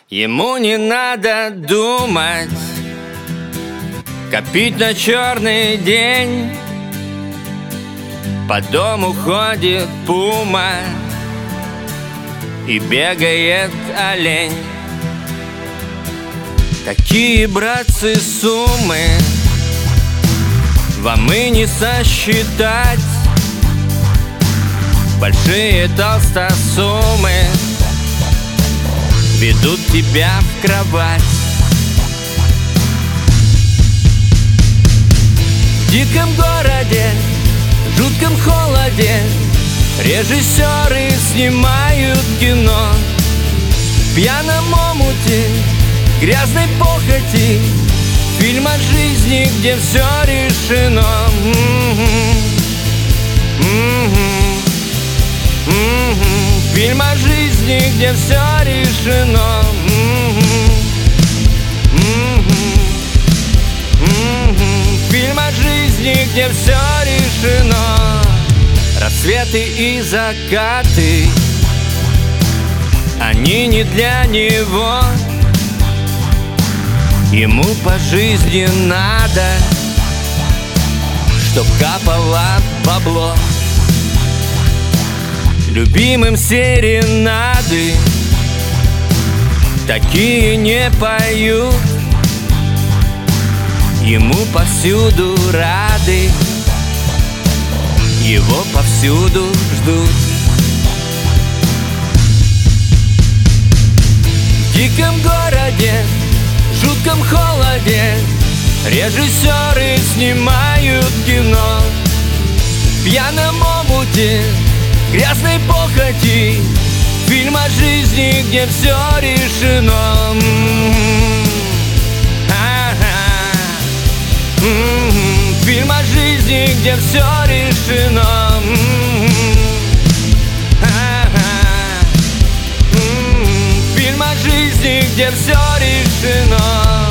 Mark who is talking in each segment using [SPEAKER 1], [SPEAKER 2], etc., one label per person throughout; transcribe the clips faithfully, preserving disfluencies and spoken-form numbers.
[SPEAKER 1] Ему не надо думать, копить на черный день. По дому ходит пума и бегает олень. Такие, братцы, суммы вам и не сосчитать. Большие толстосумы ведут тебя в кровать. В диком городе, в жутком холоде режиссеры снимают кино. В пьяном омуте грязной похоти фильм о жизни, где все решено. Фильм о жизни, где все решено. Фильм о жизни, где все решено. Рассветы и закаты, они не для него. Ему по жизни надо, чтоб капало бабло. Любимым серенады такие не поют. Ему повсюду рады, его повсюду ждут. В диком городе, в жутком холоде режиссеры снимают кино. В пьяном омуте грязной похоти фильм о жизни, где все решено. Фильм о жизни, где все решено. Фильм о жизни, где все решено.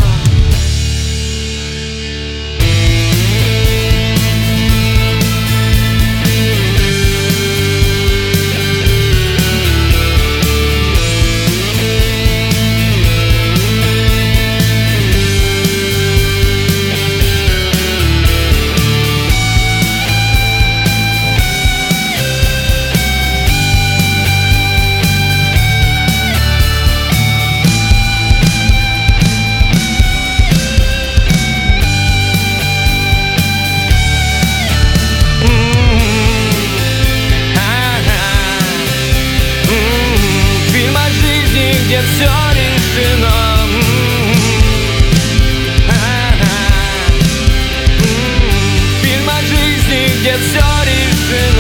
[SPEAKER 1] Где все решено. Фильм о жизни, где все решено.